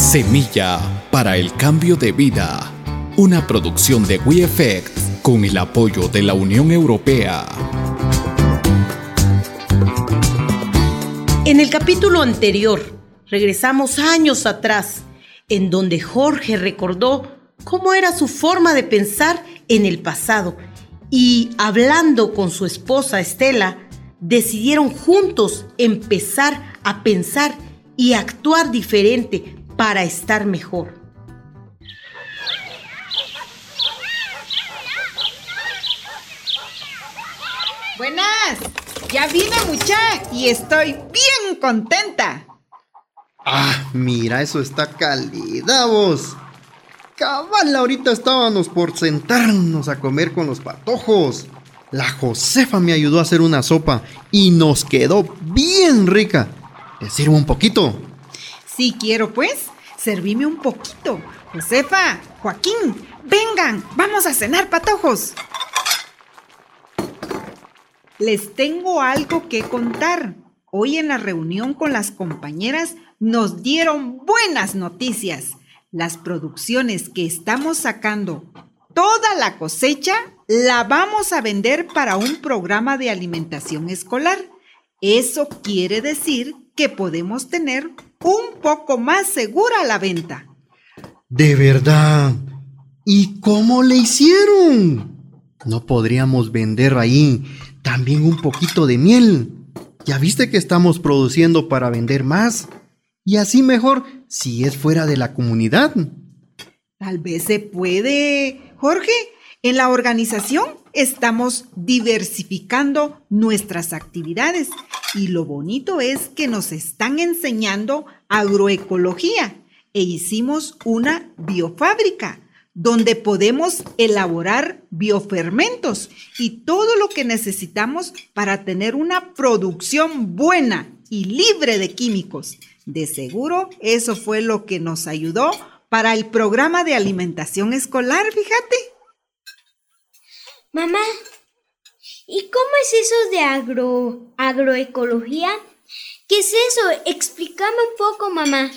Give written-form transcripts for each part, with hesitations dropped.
Semilla para el cambio de vida. Una producción de WeEffect con el apoyo de la Unión Europea. En el capítulo anterior, regresamos años atrás, en donde Jorge recordó cómo era su forma de pensar en el pasado y, hablando con su esposa Estela, decidieron juntos empezar a pensar y actuar diferente para estar mejor. Buenas, ya vine mucha y estoy bien contenta. Ah, mira, eso está calidad, vos. Cabal, ahorita estábamos por sentarnos a comer con los patojos. La Josefa me ayudó a hacer una sopa y nos quedó bien rica. ¿Te sirvo un poquito? Sí quiero, pues. Servime un poquito. Josefa, Joaquín, vengan, vamos a cenar, patojos. Les tengo algo que contar. Hoy en la reunión con las compañeras nos dieron buenas noticias. Las producciones que estamos sacando, toda la cosecha, la vamos a vender para un programa de alimentación escolar. Eso quiere decir que podemos tener un poco más segura la venta. ¿De verdad? ¿Y cómo le hicieron? ¿No podríamos vender ahí también un poquito de miel? Ya viste que estamos produciendo para vender más. Y así mejor si es fuera de la comunidad. Tal vez se puede, Jorge. En la organización estamos diversificando nuestras actividades y lo bonito es que nos están enseñando agroecología e hicimos una biofábrica donde podemos elaborar biofermentos y todo lo que necesitamos para tener una producción buena y libre de químicos. De seguro, eso fue lo que nos ayudó para el programa de alimentación escolar, fíjate. Mamá, ¿y cómo es eso de agroecología? ¿Qué es eso? Explícame un poco, mamá.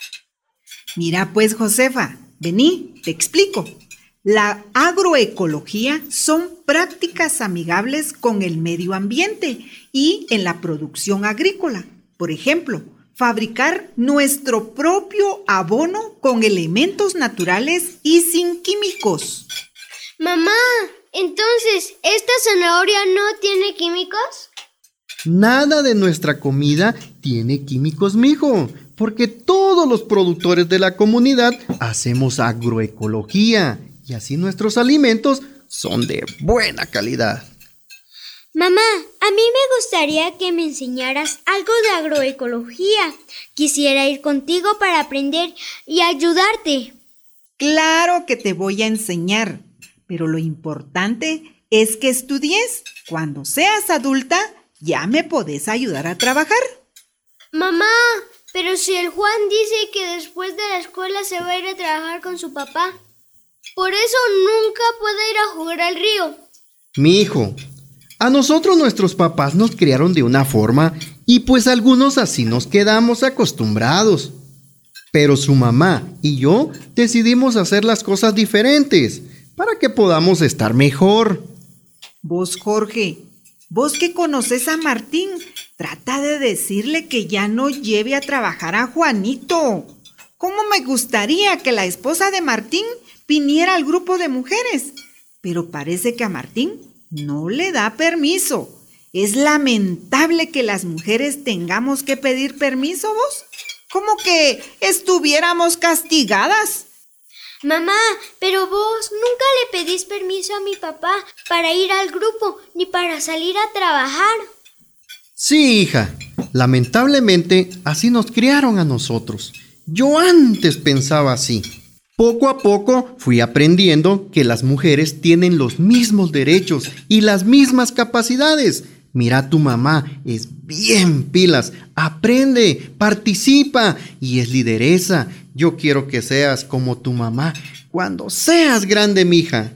Mira pues, Josefa, vení, te explico. La agroecología son prácticas amigables con el medio ambiente y en la producción agrícola. Por ejemplo, fabricar nuestro propio abono con elementos naturales y sin químicos. Mamá, entonces, ¿esta zanahoria no tiene químicos? Nada de nuestra comida tiene químicos, mijo, porque todos los productores de la comunidad hacemos agroecología y así nuestros alimentos son de buena calidad. Mamá, a mí me gustaría que me enseñaras algo de agroecología. Quisiera ir contigo para aprender y ayudarte. Claro que te voy a enseñar, pero lo importante es que estudies. Cuando seas adulta, ya me podés ayudar a trabajar. Mamá, pero si el Juan dice que después de la escuela se va a ir a trabajar con su papá, por eso nunca puede ir a jugar al río. Mi hijo, a nosotros nuestros papás nos criaron de una forma y pues algunos así nos quedamos acostumbrados. Pero su mamá y yo decidimos hacer las cosas diferentes para que podamos estar mejor. Vos, Jorge, vos que conoces a Martín, trata de decirle que ya no lleve a trabajar a Juanito. ¿Cómo me gustaría que la esposa de Martín viniera al grupo de mujeres? Pero parece que a Martín no le da permiso. Es lamentable que las mujeres tengamos que pedir permiso, vos. Como que estuviéramos castigadas. Mamá, pero vos nunca le pedís permiso a mi papá para ir al grupo ni para salir a trabajar. Sí, hija. Lamentablemente, así nos criaron a nosotros. Yo antes pensaba así. Poco a poco fui aprendiendo que las mujeres tienen los mismos derechos y las mismas capacidades. Mira, tu mamá es bien pilas, aprende, participa y es lideresa. Yo quiero que seas como tu mamá cuando seas grande, mija.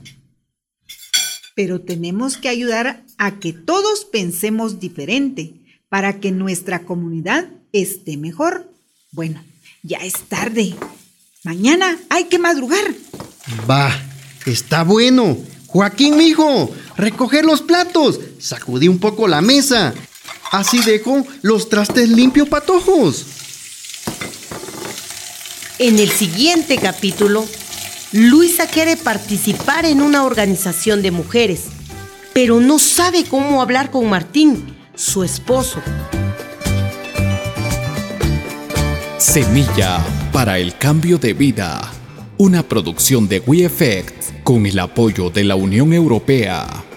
Pero tenemos que ayudar a que todos pensemos diferente para que nuestra comunidad esté mejor. Bueno, ya es tarde. Mañana hay que madrugar. Va, está bueno. Joaquín, mijo, recoger los platos. Sacudí un poco la mesa. Así dejo los trastes limpios, patojos. En el siguiente capítulo, Luisa quiere participar en una organización de mujeres, pero no sabe cómo hablar con Martín, su esposo. Semilla para el cambio de vida. Una producción de WeEffect con el apoyo de la Unión Europea.